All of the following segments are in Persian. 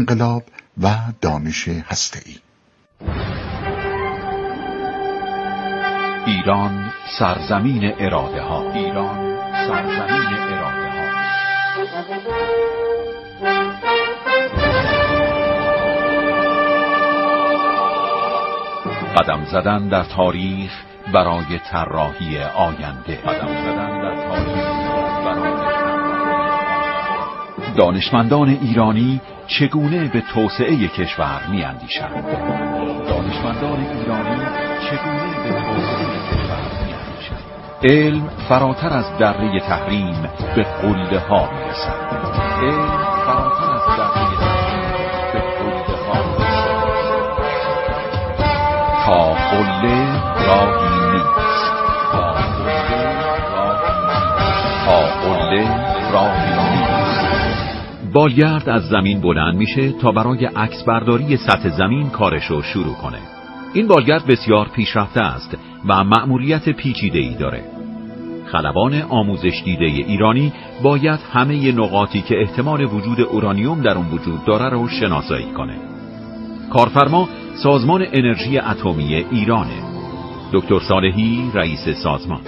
انقلاب و دانش هسته‌ای. ایران سرزمین اراده ها. ایران سرزمین اراده ها. قدم زدن در تاریخ برای طراحی آینده. قدم زدن در تاریخ برای دانشمندان ایرانی چگونه به توسعه کشور می‌اندیشند؟ دانشمندان ایرانی چگونه به توسعه کشور می‌اندیشند؟ علم فراتر از دره تحریم به قله ها می‌رسد. علم فراتر از دره تحریم به قله ها می‌رسد. تا قله راهی نیست. تا قله راهی نیست. بالگرد از زمین بلند میشه تا برای عکس برداری سطح زمین کارشو شروع کنه. این بالگرد بسیار پیشرفته است و مأموریت پیچیده‌ای داره. خلبان آموزش دیده ایرانی باید همه نقاطی که احتمال وجود اورانیوم در اون وجود داره رو شناسایی کنه. کارفرما سازمان انرژی اتمی ایرانه. دکتر صالحی رئیس سازمان.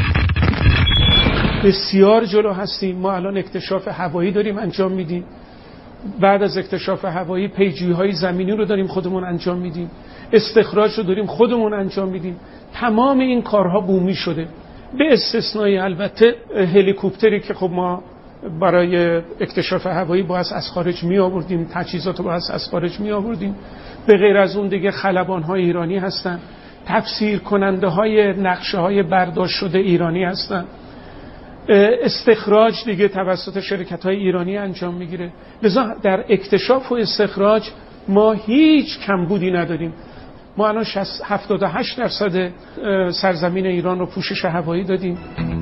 بسیار جلو هستیم. ما الان اکتشاف هوایی داریم انجام میدیم. بعد از اکتشاف هوایی پیجویی‌های زمینی رو داریم خودمون انجام میدیم. استخراج رو داریم خودمون انجام میدیم. تمام این کارها بومی شده. به استثنای البته هلیکوپتری که خب ما برای اکتشاف هوایی باید از خارج می آوردیم، تجهیزات رو باید از خارج می آوردیم. به غیر از اون دیگه خلبان‌های ایرانی هستن، تفسیر کننده های نقشه های برداشت شده ایرانی هستن. استخراج دیگه توسط شرکت های ایرانی انجام میگیره. لذا در اکتشاف و استخراج ما هیچ کمبودی نداریم. ما الان 78% سرزمین ایران رو پوشش هوایی دادیم.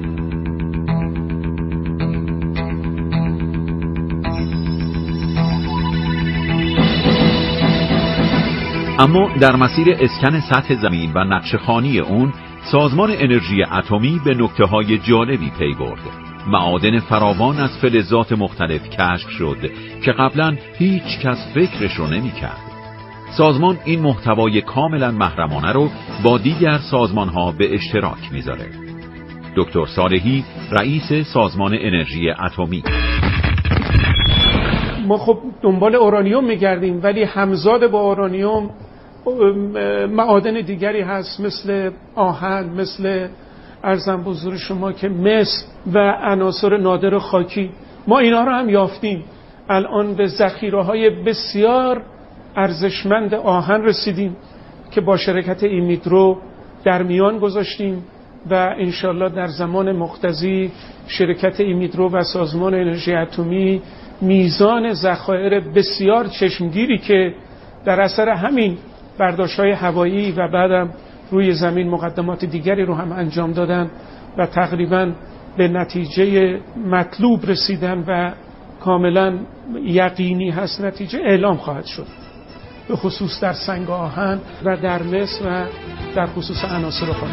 اما در مسیر اسکن سطح زمین و نقشه‌خوانی اون، سازمان انرژی اتمی به نکته‌های جالبی پی برد. معادن فراوان از فلزات مختلف کشف شد که قبلا هیچ کس فکرش رو نمی‌کرد. سازمان این محتوای کاملا محرمانه رو با دیگر سازمان‌ها به اشتراک می‌ذاره. دکتر صالحی رئیس سازمان انرژی اتمی. ما خب دنبال اورانیوم می‌گردیم، ولی همزاد با اورانیوم معادن دیگری هست، مثل آهن، مثل ارزم به حضور شما که مس و عناصر نادر خاکی. ما اینا رو هم یافتیم. الان به ذخیره‌های بسیار ارزشمند آهن رسیدیم که با شرکت ایمیدرو در میان گذاشتیم و انشالله در زمان مقتضی شرکت ایمیدرو و سازمان انرژی اتمی میزان ذخایر بسیار چشمگیری که در اثر همین برداشت‌های هوایی و بعدم روی زمین مقدمات دیگری رو هم انجام دادن و تقریباً به نتیجه مطلوب رسیدن و کاملاً یقینی هست نتیجه اعلام خواهد شد، به خصوص در سنگ آهن و در مس و در خصوص عناصر خاکی.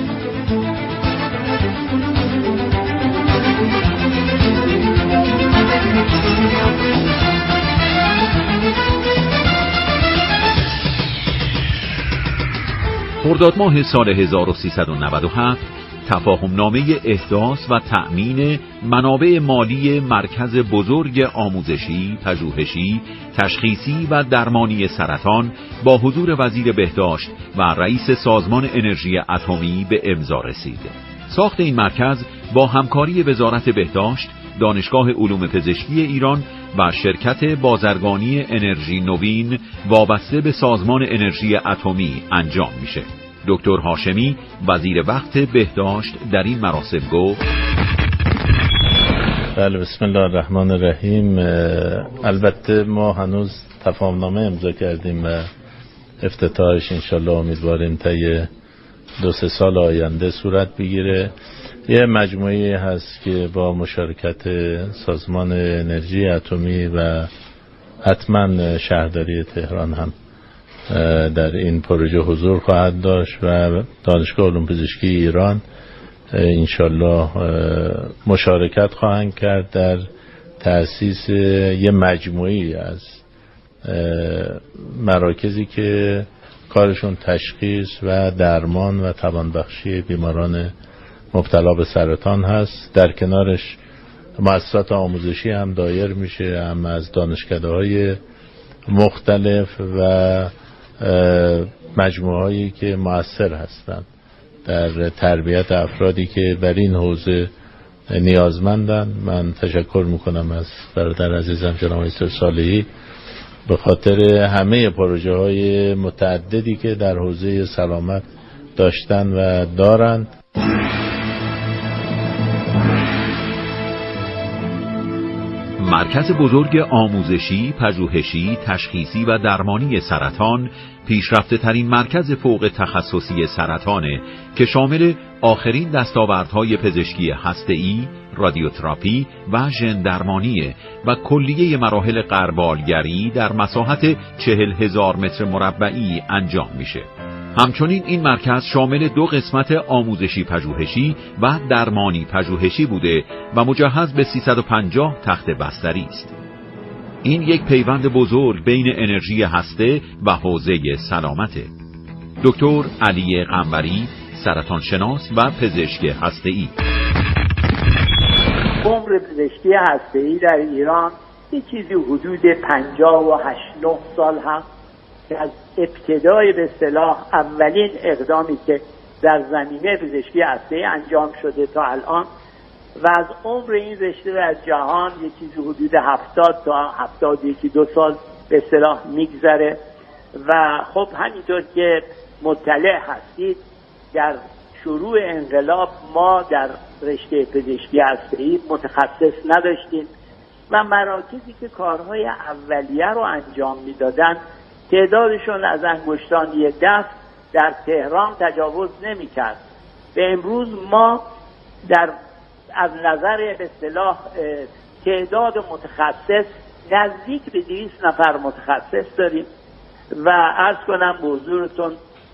خرداد ماه سال 1397 تفاهمنامه احداث و تأمین منابع مالی مرکز بزرگ آموزشی، پژوهشی، تشخیصی و درمانی سرطان با حضور وزیر بهداشت و رئیس سازمان انرژی اتمی به امضا رسید. ساخت این مرکز با همکاری وزارت بهداشت، دانشگاه علوم پزشکی ایران و شرکت بازرگانی انرژی نوین وابسته به سازمان انرژی اتمی انجام میشه. دکتر هاشمی وزیر وقت بهداشت در این مراسم گفت: بله، بسم الله الرحمن الرحیم. البته ما هنوز تفاهمنامه امضا کردیم و افتتاحش انشالله امیدواریم طی 2-3 سال آینده صورت بگیره. یه مجموعی هست که با مشارکت سازمان انرژی اتمی و حتما شهرداری تهران هم در این پروژه حضور خواهد داشت و دانشگاه علوم پزشکی ایران انشالله مشارکت خواهند کرد در تأسیس یه مجموعی از مراکزی که کارشون تشخیص و درمان و توانبخشی بیماران مبتلا به سرطان هست. در کنارش مؤسسات آموزشی هم دایر میشه، هم از دانشکده‌های مختلف و مجموعه‌هایی که مؤثر هستند در تربیت افرادی که بر این حوزه نیازمندن. من تشکر میکنم از برادر عزیزم جناب آقای صالحی به خاطر همه پروژه های متعددی که در حوزه سلامت داشتن و دارند. مرکز بزرگ آموزشی، پژوهشی، تشخیصی و درمانی سرطان پیشرفته ترین مرکز فوق تخصصی سرطانه که شامل آخرین دستاوردهای پزشکی هسته‌ای، رادیوتراپی و ژن درمانی و کلیه مراحل غربالگری در مساحت 40,000 متر مربعی انجام میشه. همچنین این مرکز شامل 2 قسمت آموزشی پژوهشی و درمانی پژوهشی بوده و مجهز به 350 تخت بستری است. این یک پیوند بزرگ بین انرژی هسته و حوزه سلامته. دکتر علی قنبری، سرطان شناس و پزشک هسته‌ای. عمر پزشکی هسته‌ای در ایران یه چیزی حدود 58-9 سال هست که از ابتدای به اصطلاح اولین اقدامی که در زمینه پزشکی هسته‌ای انجام شده تا الان و از عمر این رشته در جهان یه چیزی حدود 70 تا 72 سال به اصطلاح میگذره. و خب همینطور که مطلع هستید در شروع انقلاب ما در رشته پزشکی هسته‌ای متخصص نداشتیم و مراکزی که کارهای اولیه رو انجام میدادن تعدادشون از انگشتان یک دست در تهران تجاوز نمی‌کرد. به امروز ما از نظر به اصطلاح تعداد متخصص نزدیک به 200 نفر متخصص داریم و عرض کنم به حضورتون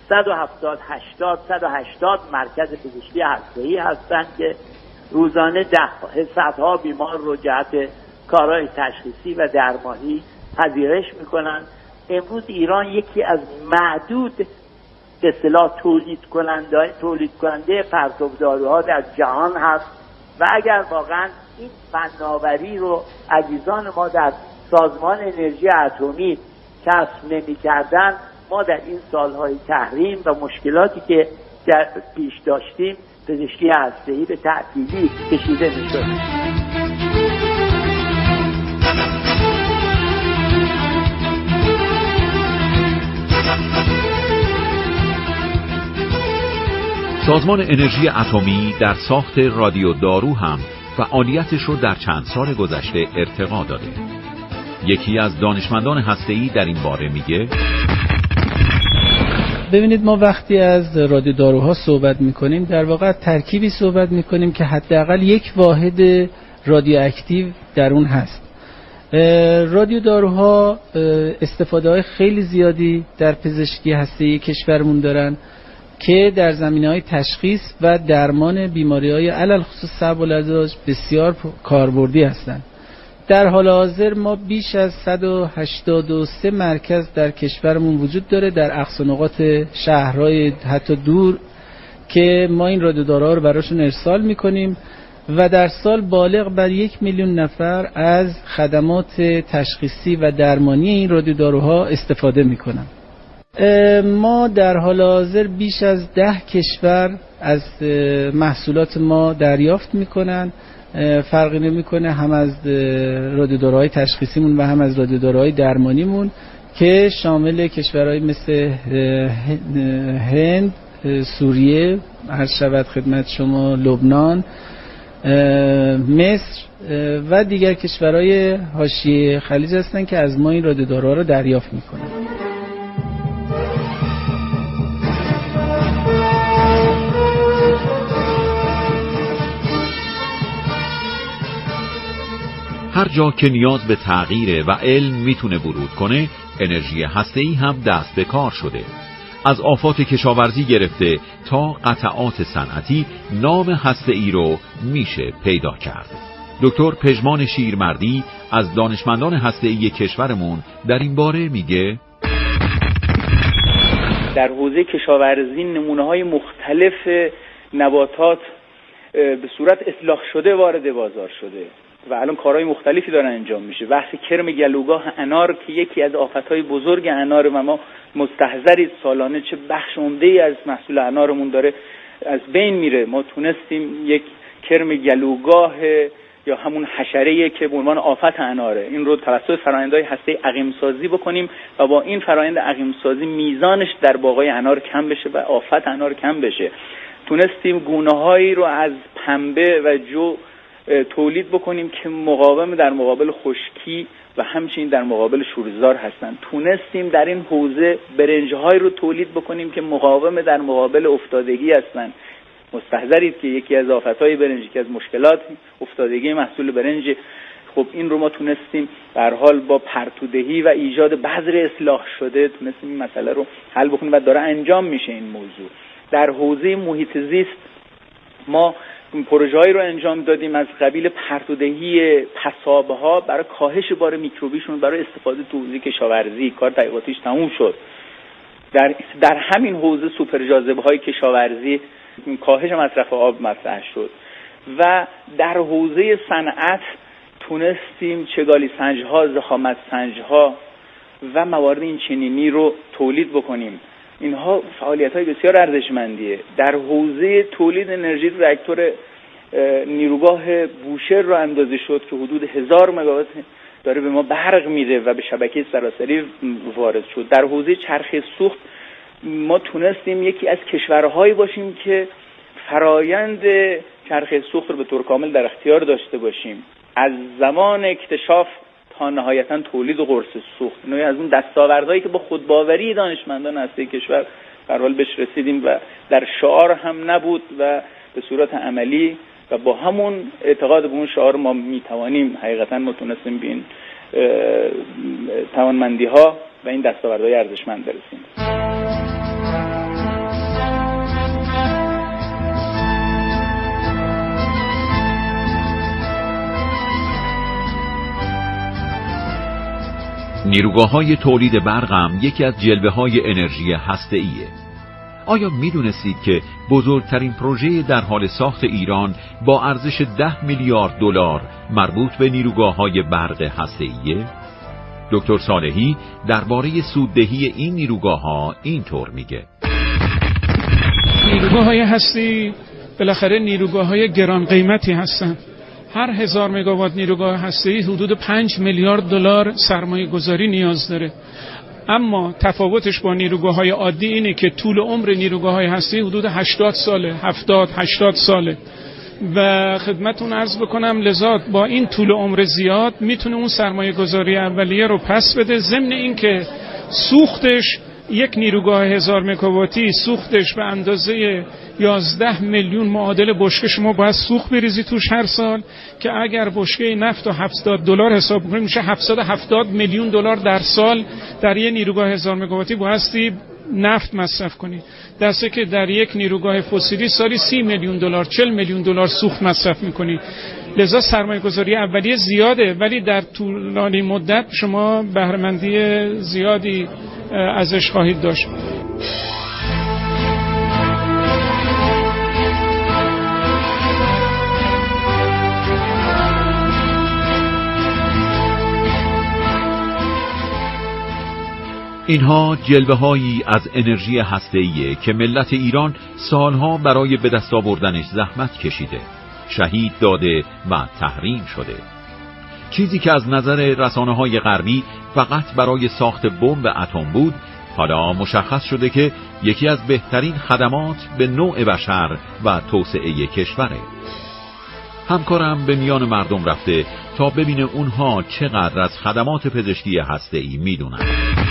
180 مرکز پزشکی هسته‌ای هستند که روزانه صدها بیمار رو جهت کارهای تشخیصی و درمانی پذیرش میکنن. امروز ایران یکی از معدود به اصطلاح تولید کننده پرتوداروها در جهان هست و اگر واقعا این فناوری رو عزیزان ما در سازمان انرژی اتمی کسب نمی‌کردن، ما در این سالهای تحریم و مشکلاتی که در پیش داشتیم پزشکی هسته‌ای به تعطیلی کشیده می‌شد. سازمان انرژی اتمی در ساخت رادیو دارو هم فعالیتش رو در چند سال گذشته ارتقا داده. یکی از دانشمندان هسته‌ای در این باره میگه ببینید ما وقتی از رادیو داروها صحبت میکنیم در واقع ترکیبی صحبت میکنیم که حداقل یک واحد رادیواکتیو در اون هست. رادیو داروها استفاده های خیلی زیادی در پزشکی هسته‌ای کشورمون دارن که در زمینه‌های تشخیص و درمان بیماری‌های علل خصوص صعب العلاج بسیار کاربردی هستند. در حال حاضر ما بیش از 183 مرکز در کشورمون وجود داره در اقصا نقاط شهرهای حتی دور که ما این رادیودارها رو براشون ارسال میکنیم و در سال بالغ بر 1 میلیون نفر از خدمات تشخیصی و درمانی این رادیودارها استفاده میکنن. ما در حال حاضر بیش از 10 کشور از محصولات ما دریافت میکنن. فرقی نمیکنه هم از رادیودارهای تشخیصیمون و هم از رادیودارهای درمانیمون که شامل کشورهای مثل هند، سوریه، عرض شود خدمت شما لبنان، مصر و دیگر کشورهای حاشیه خلیج هستن که از ما این رادیودارها رو دریافت میکنن. هر جا که نیاز به تغییر و علم میتونه ورود کنه، انرژی هسته‌ای هم دست به کار شده. از آفات کشاورزی گرفته تا قطعات صنعتی، نام هسته‌ای رو میشه پیدا کرد. دکتر پژمان شیرمردی از دانشمندان هسته‌ای کشورمون در این باره میگه در حوزه کشاورزی نمونه‌های مختلف نباتات به صورت اصلاح شده وارد بازار شده و الان کارهای مختلفی داره انجام میشه. بحث کرم گلوگاه انار که یکی از آفتهای بزرگ انار و ما مستحضرید سالانه چه بخش عمده‌ای از محصول انارمون داره از بین میره. ما تونستیم یک کرم گلوگاه یا همون حشره‌ای که به عنوان آفت اناره این رو توسط فرآیندهای هسته‌ای عقیم‌سازی بکنیم و با این فرآیند عقیم‌سازی میزانش در باغ‌های انار کم بشه و آفت انار کم بشه. تونستیم گونه‌هایی رو از پنبه و جو تولید بکنیم که مقاوم در مقابل خشکی و همچنین در مقابل شورزار هستند. تونستیم در این حوزه برنج‌هایی رو تولید بکنیم که مقاوم در مقابل افتادگی هستند. مستحضرید که یکی از آفت‌های برنج که از مشکلات افتادگی محصول برنج، خب این رو ما تونستیم به هر حال با پرتودهی و ایجاد بذر اصلاح شده تونستیم این مسئله رو حل بکنیم و داره انجام میشه این موضوع. در حوزه محیط زیست ما پروژه‌ای رو انجام دادیم از قبیل پرتودهی پساب‌ها برای کاهش بار میکروبیشون برای استفاده تو حوزه کشاورزی. کار تحقیقاتیش تموم شد. در همین حوزه سوپر جاذبه‌های کشاورزی کاهش مصرف آب مطرح شد و در حوزه صنعت تونستیم چگالی سنج‌ها، ضخامت سنج‌ها و موارد این چنینی رو تولید بکنیم. اینها فعالیت‌های بسیار ارزشمندیه. در حوزه تولید انرژی راکتور نیروگاه بوشهر رو اندازه شد که حدود 1000 مگاوات داره به ما برق میده و به شبکه سراسری وارد شد. در حوزه چرخه سوخت ما تونستیم یکی از کشورهایی باشیم که فرایند چرخه سوخت رو به طور کامل در اختیار داشته باشیم. از زمان اکتشاف تا نهایتاً تولید و قرص سوخت. اینو از اون دستاوردهایی که با خودباوری دانشمندان هسته کشور به هر حال بهش رسیدیم و در شعار هم نبود و به صورت عملی و با همون اعتقاد به اون شعار ما میتوانیم حقیقتاً ما تونستیم به این توانمندی‌ها و این دستاوردهای ارزشمند برسیم. نیروگاه‌های تولید برق هم یکی از جلوه‌های انرژی هسته‌ایه. آیا می‌دونستید که بزرگترین پروژه در حال ساخت ایران با ارزش 10 میلیارد دلار مربوط به نیروگاه‌های برق هسته‌ایه؟ دکتر صالحی درباره سوددهی این نیروگاه‌ها اینطور میگه: نیروگاه‌های هسته‌ای بالاخره نیروگاه‌های گران قیمتی هستند. هر 1000 مگاوات نیروگاه هسته‌ای حدود 5 میلیارد دلار سرمایه گذاری نیاز داره. اما تفاوتش با نیروگاه‌های عادی اینه که طول عمر نیروگاه‌های هسته‌ای حدود 80 ساله، 70-80 ساله و خدمتتون عرض بکنم لذا با این طول عمر زیاد میتونه اون سرمایه گذاری اولیه رو پس بده. ضمن این که سوختش یک نیروگاه 1000 مگاواتی سوختش به اندازه 11 میلیون معادل بشکه شما باید سوخت بریزی توش هر سال که اگر بشکه نفت رو $70 حساب کنیم میشه 770 میلیون دلار در سال در یک نیروگاه 1000 مگاواتی بایستی نفت مصرف کنی. درسته که در یک نیروگاه فسیلی سالی 30 میلیون دلار 40 میلیون دلار سوخت مصرف میکنی. لذا سرمایه گذاری اولیه زیاده ولی در طولانی مدت شما بهره‌مندی زیادی ازش خواهید داشت. اینها جلوه‌هایی از انرژی هسته‌ایه که ملت ایران سالها برای به دست آوردنش زحمت کشیده، شهید داده و تحریم شده. چیزی که از نظر رسانه‌های غربی فقط برای ساخت بمب اتم بود، حالا مشخص شده که یکی از بهترین خدمات به نوع بشر و توسعه کشوره. همکارم به میان مردم رفته تا ببینه اونها چقدر از خدمات پزشکی هسته‌ای میدونن.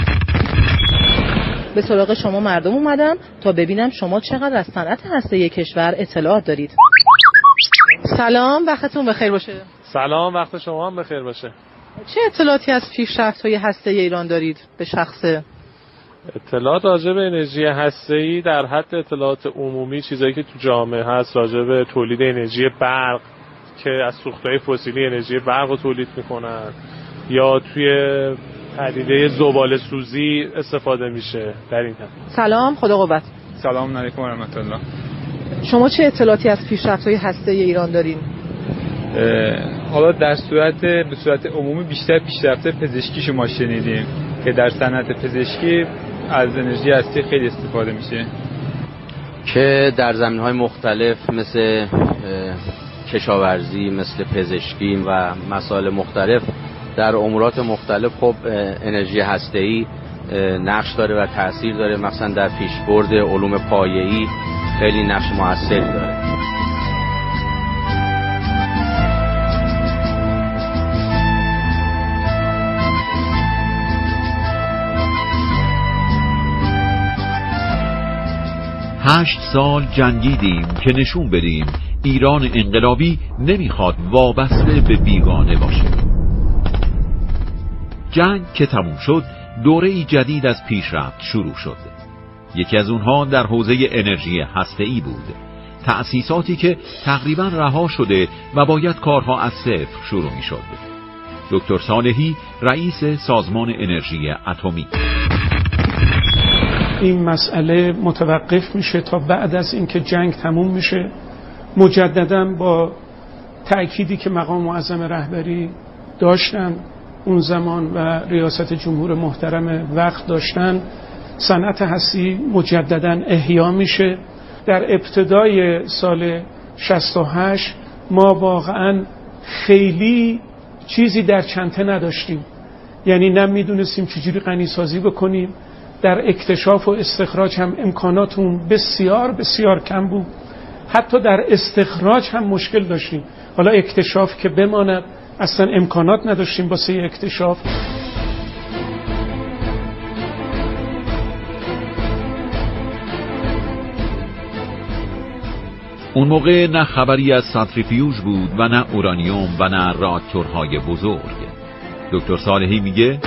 به سراغ شما مردم اومدم تا ببینم شما چقدر از صنعت هسته‌ای کشور اطلاعات دارید. سلام، وقتتون بخیر باشه. سلام، وقت شما هم بخیر باشه. چه اطلاعاتی از پیشرفت‌های هسته‌ای ایران دارید به شخصه؟ اطلاعات راجع به انرژی هسته‌ای در حد اطلاعات عمومی، چیزایی که تو جامعه هست راجع به تولید انرژی برق، که از سوختهای فسیلی انرژی برق رو تولید میکنن یا توی پدیده زباله سوزی استفاده میشه در این حد. سلام، خدا قوت. سلام علیکم و رحمت الله. شما چه اطلاعاتی از پیشرفت‌های هسته‌ای ایران دارین؟ حالا به صورت عمومی بیشتر پیشرفت پزشکی ما شنیدیم که در صنعت پزشکی از انرژی هسته خیلی استفاده میشه که در زمینه‌های مختلف مثل کشاورزی، مثل پزشکی و مسائل مختلف در امورات مختلف خب انرژی هسته‌ای نقش داره و تأثیر داره، مثلا در پیشبرد علوم پایه‌ای خیلی نقش موثری داره. هشت سال جنگیدیم که نشون بدیم ایران انقلابی نمیخواد وابسته به بیگانه باشه. جنگ که تموم شد، دوره‌ای جدید از پیشرفت شروع شد. یکی از اونها در حوزه انرژی هسته‌ای بود. تأسیساتی که تقریباً رها شده و باید کارها از صفر شروع میشد. دکتر صالحی رئیس سازمان انرژی اتمی: این مسئله متوقف میشه تا بعد از اینکه جنگ تموم میشه. مجدداً با تأکیدی که مقام معظم رهبری داشتن اون زمان و ریاست جمهور محترم وقت داشتن، صنعت هستی مجدداً احیا میشه. در ابتدای سال 68 ما واقعاً خیلی چیزی در چنته نداشتیم، یعنی نمیدونستیم چجوری غنیسازی بکنیم. در اکتشاف و استخراج هم امکاناتون بسیار بسیار کم بود، حتی در استخراج هم مشکل داشتیم. حالا اکتشاف که بماند، اصلا امکانات نداشتیم واسه اکتشاف. اون موقع نه خبری از سانتریفیوژ بود و نه اورانیوم و نه راکتورهای بزرگ. دکتر صالحی میگه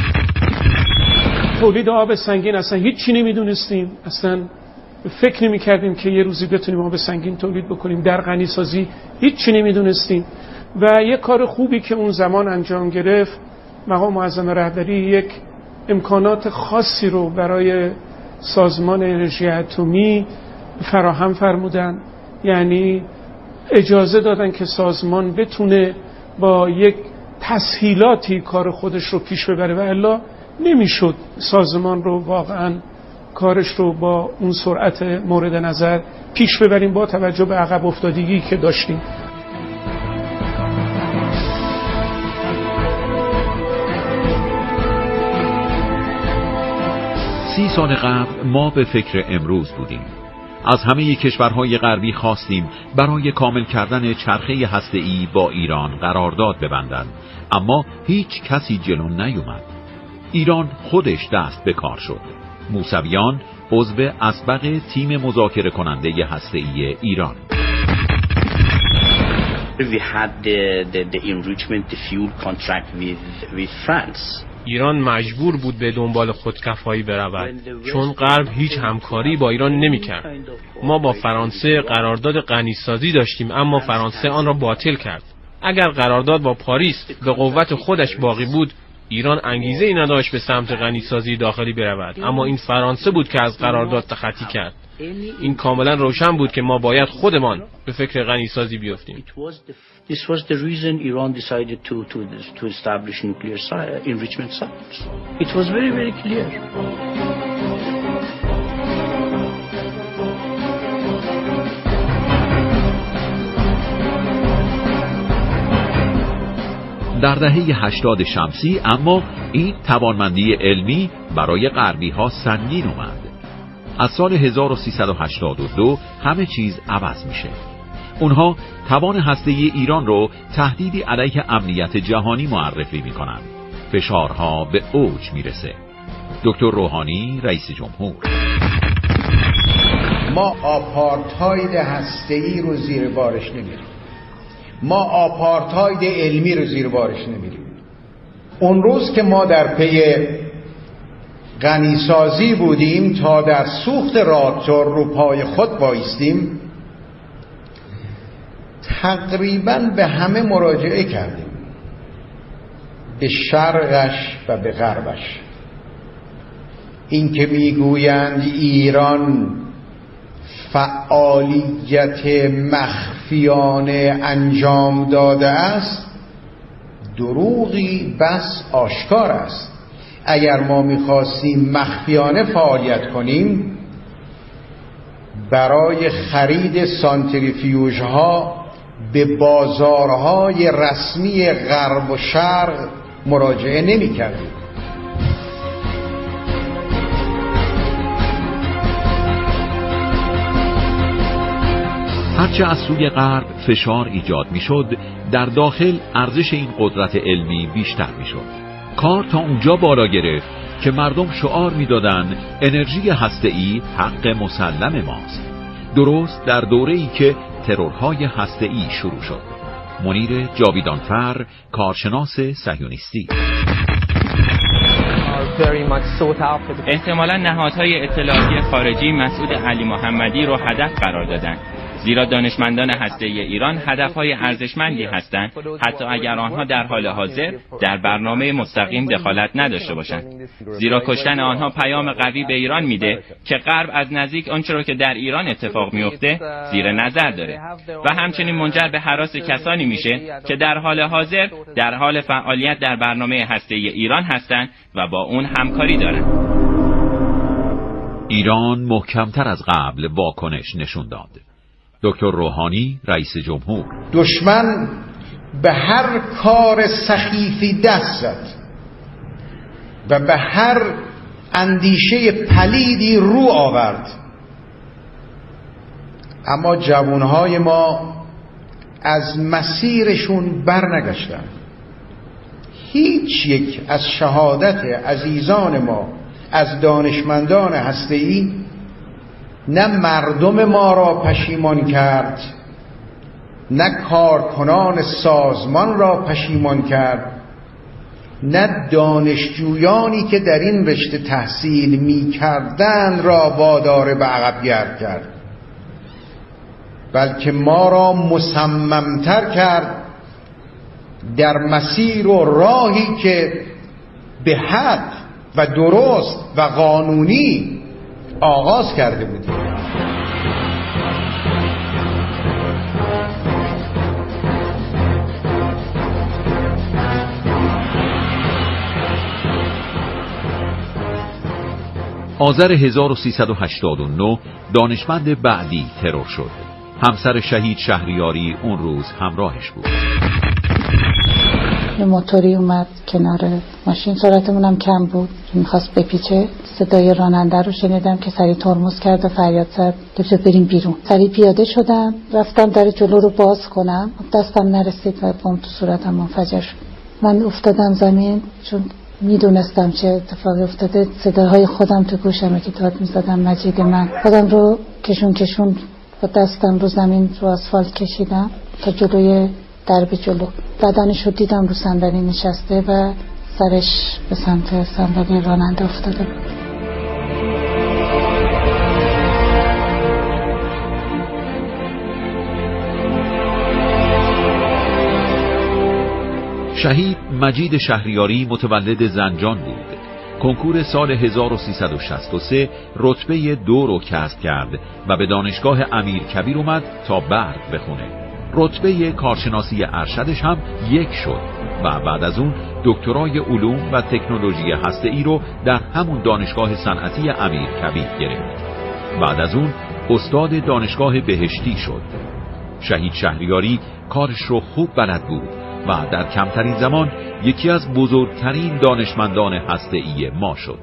تولید آب سنگین اصلا هیچی نمیدونستیم، اصلا فکر نمی کردیم که یه روزی بتونیم آب سنگین تولید بکنیم. در غنیسازی هیچی نمیدونستیم. و یه کار خوبی که اون زمان انجام گرفت، مقام معظم رهبری یک امکانات خاصی رو برای سازمان انرژی اتمی فراهم فرمودن، یعنی اجازه دادن که سازمان بتونه با یک تسهیلاتی کار خودش رو پیش ببره و الا نمیشد سازمان رو واقعا کارش رو با اون سرعت مورد نظر پیش ببریم با توجه به عقب افتادگی که داشتیم. سی سال قبل ما به فکر امروز بودیم. از همه کشورهای غربی خواستیم برای کامل کردن چرخه هسته‌ای با ایران قرارداد ببندند، اما هیچ کسی جلو نیومد. ایران خودش دست به کار شد. موسویان عضو اسبق تیم مذاکره کننده هسته‌ای ایران. We had the enrichment the fuel contract with France. ایران مجبور بود به دنبال خودکفایی برود، چون غرب هیچ همکاری با ایران نمی‌کرد. ما با فرانسه قرارداد غنیسازی داشتیم، اما فرانسه آن را باطل کرد. اگر قرارداد با پاریس به قوت خودش باقی بود، ایران انگیزه ای نداشت به سمت غنیسازی داخلی برود، اما این فرانسه بود که از قرارداد تخطی کرد. این کاملا روشن بود که ما باید خودمان به فکر غنیسازی بیفتیم. This was the reason Iran decided to establish nuclear enrichment sites. It was very, very clear. در دهه 80 شمسی اما این توانمندی علمی برای غربی ها سنگین اومد. از سال 1382 همه چیز عوض میشه. اونها توان هسته‌ای ایران رو تهدیدی علیه امنیت جهانی معرفی میکنن. فشارها به اوج میرسه. دکتر روحانی رئیس جمهور: ما آپارتاید هسته‌ای رو زیر بارش نمیریم. ما آپارتاید علمی رو زیر بارش نمیریم. اون روز که ما در پی غنیسازی بودیم تا در سوخت راکتور رو پای خود بایستیم، تقریبا به همه مراجعه کردیم، به شرقش و به غربش. این که میگویند ایران فعالیت مخفیانه انجام داده است، دروغی بس آشکار است. اگر ما میخواستیم مخفیانه فعالیت کنیم، برای خرید سانتریفیوژ ها به بازارهای رسمی غرب و شرق مراجعه نمی کردیم. هرچه از سوی غرب فشار ایجاد میشد، در داخل ارزش این قدرت علمی بیشتر میشد. کار تا اونجا بالا گرفت که مردم شعار میدادند انرژی هسته‌ای حق مسلم ماست. درست در دوره‌ای که ترورهای هسته‌ای شروع شد. منیر جاویدانفر، کارشناس صهیونیستی: احتمالاً نهادهای اطلاعاتی خارجی مسعود علی محمدی رو هدف قرار دادند، زیرا دانشمندان هسته‌ای ایران هدفهای ارزشمندی هستند، حتی اگر آنها در حال حاضر در برنامه مستقیم دخالت نداشته باشند. زیرا کشتن آنها پیام قوی به ایران میده که غرب از نزدیک آنچه را که در ایران اتفاق میفته زیر نظر داره و همچنین منجر به هراس کسانی میشه که در حال حاضر در حال فعالیت در برنامه هسته‌ای ایران هستند و با اون همکاری دارند. ایران محکمتر از قبل واکنش نشون داد. دکتر روحانی، رئیس جمهور: دشمن به هر کار سخیفی دست زد و به هر اندیشه پلیدی رو آورد، اما جوانهای ما از مسیرشون برنگشتن. هیچ یک از شهادت عزیزان ما از دانشمندان هسته‌ای نه مردم ما را پشیمان کرد، نه کارکنان سازمان را پشیمان کرد، نه دانشجویانی که در این رشته تحصیل می کردن را وادار به عقب گرد کرد، بلکه ما را مصممتر کرد در مسیر و راهی که به حق و درست و قانونی آغاز کرده بودیم. آذر 1389 دانشمند بعدی ترور شد. همسر شهید شهریاری اون روز همراهش بود. یه موتوری اومد کنار ماشین، سرعتمون هم کم بود، میخواست بپیچه. صدای راننده رو شنیدم که سریع ترمز کرد و فریاد زد که بریم بیرون. سریع پیاده شدم، رفتم در جلو رو باز کنم، دستم نرسید و بم تو صورتم منفجر شد. من افتادم زمین، چون میدونستم چه اتفاقی افتاده. صداهای خودم تو گوشمه که داد میزدم مجید من. خودم رو کشون با دستم رو زمین رو آسفالت کشیدم تا جلوی درب جلو. بدنش رو دیدم رو صندلی نشسته و سرش به سمت صندلی راننده افتاده بود. شهید مجید شهریاری متولد زنجان بود. کنکور سال 1363 رتبه 2 رو کسب کرد و به دانشگاه امیرکبیر اومد تا برق بخونه. رتبه کارشناسی ارشدش هم 1 شد و بعد از اون دکترای علوم و تکنولوژی هسته‌ای رو در همون دانشگاه صنعتی امیرکبیر گرفت. بعد از اون استاد دانشگاه بهشتی شد. شهید شهریاری کارش رو خوب بلد بود و در کمترین زمان یکی از بزرگترین دانشمندان هسته‌ای ما شد.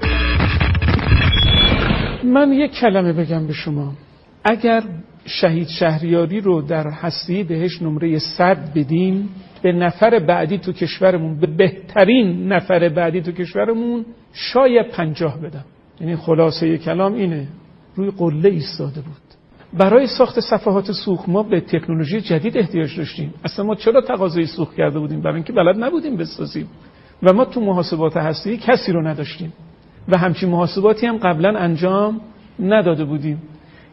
من یک کلمه بگم به شما. اگر شهید شهریاری رو در هسته بهش نمره 100 بدیم، به نفر بعدی تو کشورمون، به بهترین نفر بعدی تو کشورمون شاید 50 بدم. یعنی خلاصه کلام اینه، روی قله ایستاده بود. برای ساخت صفحات سوخت ما به تکنولوژی جدید احتیاج داشتیم. اصلا ما چرا تقاضای سوخت کرده بودیم؟ برای اینکه بلد نبودیم بسازیم و ما تو محاسبات هسته‌ای کسی رو نداشتیم و همچین محاسباتی هم قبلا انجام نداده بودیم.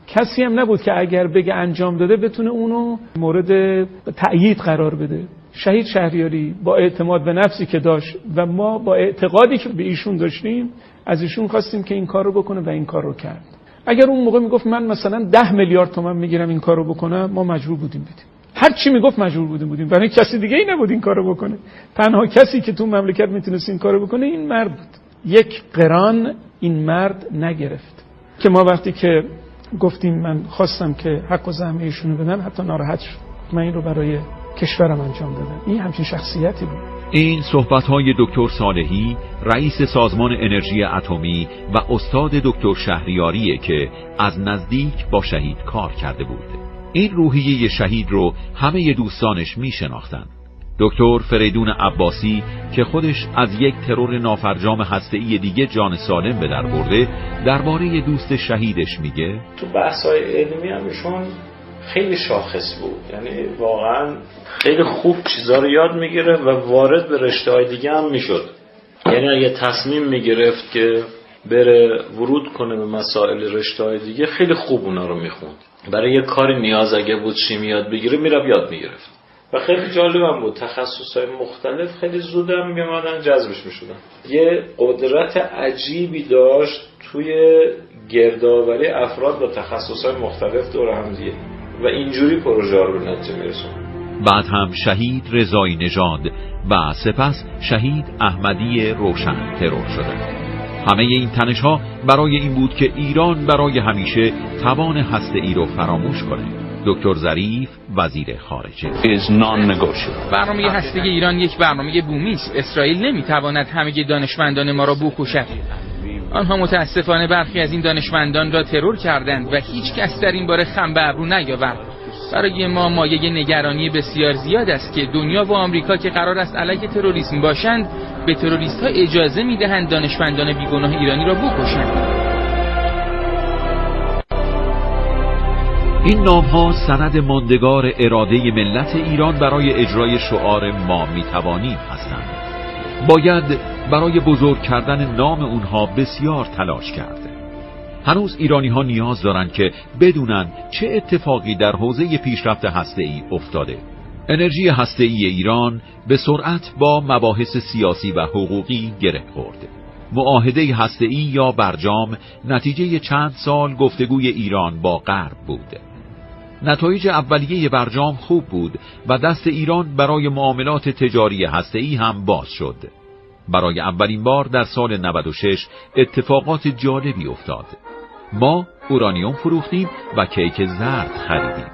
کسی هم نبود که اگر بگه انجام داده بتونه اونو مورد تأیید قرار بده. شهید شهریاری با اعتماد به نفسی که داشت و ما با اعتقادی که به ایشون داشتیم از ایشون خواستیم که این کار رو بکنه و این کار رو کرد. اگر اون موقع میگفت من مثلا 10 میلیارد تومان میگیرم این کار رو بکنم، ما مجبور بودیم بدیم. هر چی میگفت مجبور بودیم برای کسی دیگه ای نبود این کار رو بکنه. تنها کسی که تو مملکت میتونست این کار رو بکنه این مرد بود. یک قران این مرد نگرفت که ما وقتی که گفتیم من خواستم که حق و زحمه ایشونو بدم حتی ناراحت شد. من این رو برای کشورم انجام دادم. این همچین شخصیتی بود. این صحبت‌های دکتر صالحی رئیس سازمان انرژی اتمی و استاد دکتر شهریاریه که از نزدیک با شهید کار کرده بود. این روحیه شهید رو همه دوستانش میشناختن. دکتر فریدون عباسی که خودش از یک ترور نافرجام هسته‌ای دیگه جان سالم به در برده، درباره دوست شهیدش میگه تو بحث‌های علمی هم ایشون خیلی شاخص بود، یعنی واقعا خیلی خوب چیزا رو یاد میگیره و وارد به رشته‌های دیگه هم میشد. یعنی اگه تصمیم میگرفت که بره ورود کنه به مسائل رشته‌های دیگه خیلی خوب اونا رو میخوند. برای یه کاری نیاز اگه بود شیمی یاد بگیره میرفت یاد میگرفت و خیلی جالبم بود. تخصصهای مختلف خیلی زودم میامدن جذبش میشدن. یه قدرت عجیبی داشت توی گردآوری افراد با تخصصهای مختلف دور هم دیگه و اینجوری پروژه رو به نتیجه میرسون. بعد هم شهید رضایی نژاد و سپس شهید احمدی روشن ترور شدند. همه این تنش‌ها برای این بود که ایران برای همیشه توان هسته‌ای رو فراموش کنه. دکتر ظریف وزیر خارجه برنامه هسته‌ای ایران یک برنامه بومی است. اسرائیل نمیتواند همه دانشمندان ما را بکشد. آنها متاسفانه برخی از این دانشمندان را ترور کردند و هیچ کس در این باره خم به ابرو نیاورد. برای ما مایه نگرانی بسیار زیاد است که دنیا و آمریکا که قرار است علیه تروریسم باشند به تروریست‌ها اجازه می‌دهند دانشمندان بیگناه ایرانی را بکشند. این نام‌ها سند ماندگار اراده ملت ایران برای اجرای شعار ما می‌توانیم هستند. باید برای بزرگ کردن نام اونها بسیار تلاش کرد. هنوز ایرانی‌ها نیاز دارند که بدونن چه اتفاقی در حوزه پیشرفت هسته‌ای افتاده. انرژی هسته‌ای ایران به سرعت با مباحث سیاسی و حقوقی گره خورد. معاهده هسته‌ای یا برجام نتیجه چند سال گفتگوی ایران با غرب بود. نتایج اولیه برجام خوب بود و دست ایران برای معاملات تجاری هسته‌ای هم باز شد. برای اولین بار در سال 96 اتفاقات جالبی افتاد. ما اورانیوم فروختیم و کیک زرد خریدیم.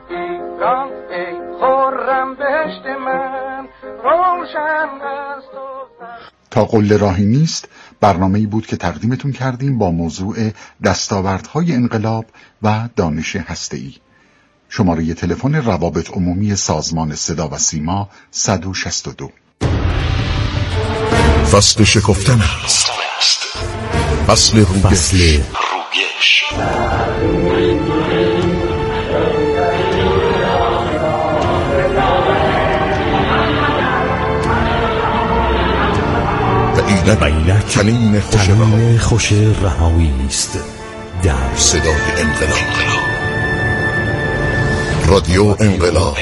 تا قله راهی نیست برنامه‌ای بود که تقدیمتون کردیم با موضوع دستاوردهای انقلاب و دانش هسته‌ای. شماره تلفن روابط عمومی سازمان صدا و سیما 162. فصل شکفتن است. فصل رویش. و اینک کنین خوش رهایی است در صدای انقلاب. رادیو انقلاب.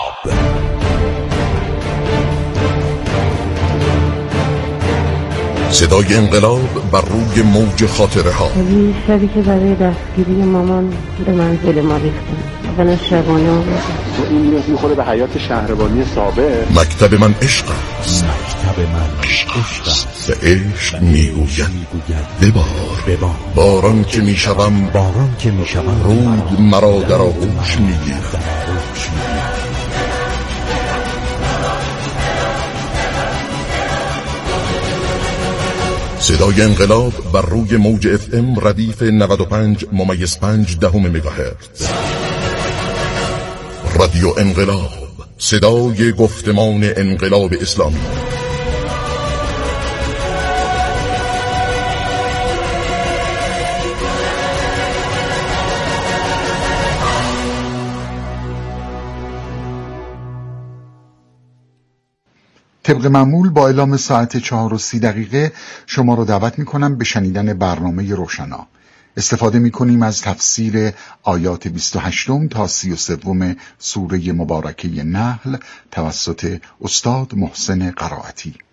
صدای انقلاب بر روی موج خاطره ها. شبی که برای دستگیری مامان به منزل ما ریختن و شبانه آمدن. این میراث میخوره به حیات شهربانی سابق. مکتب من عشق است. مکتب من عشق است. به عشق میگوید ببار. باران که میشوم رود مرا در آغوش میگیرد. صدای انقلاب بر روی موج FM ردیف 95.5 مگاهرتز. رادیو انقلاب، صدای گفتمان انقلاب اسلامی. طبق معمول با اعلام ساعت 4:30 شما رو دعوت میکنم به شنیدن برنامه روشنا. استفاده می‌کنیم از تفسیر آیات 28 تا 33 سوره مبارکه نحل توسط استاد محسن قرائتی.